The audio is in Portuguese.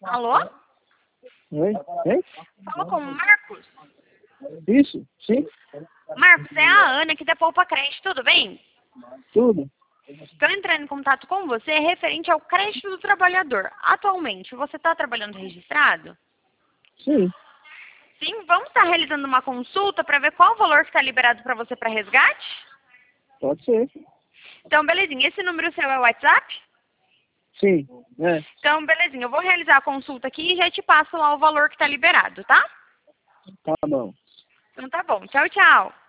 Alô? Oi? Hein? Fala com o Marcos. Isso? Sim? Marcos, é a Ana aqui da Poupa Crédito, tudo bem? Tudo? Estou entrando em contato com você referente ao crédito do trabalhador. Atualmente, você está trabalhando registrado? Sim. Sim, vamos estar realizando uma consulta para ver qual o valor que está liberado para você para resgate? Pode ser. Então, belezinha. Esse número seu é o WhatsApp? Sim. É. Então, belezinha. Eu vou realizar a consulta aqui e já te passo lá o valor que está liberado, tá? Tá bom. Então tá bom. Tchau, tchau.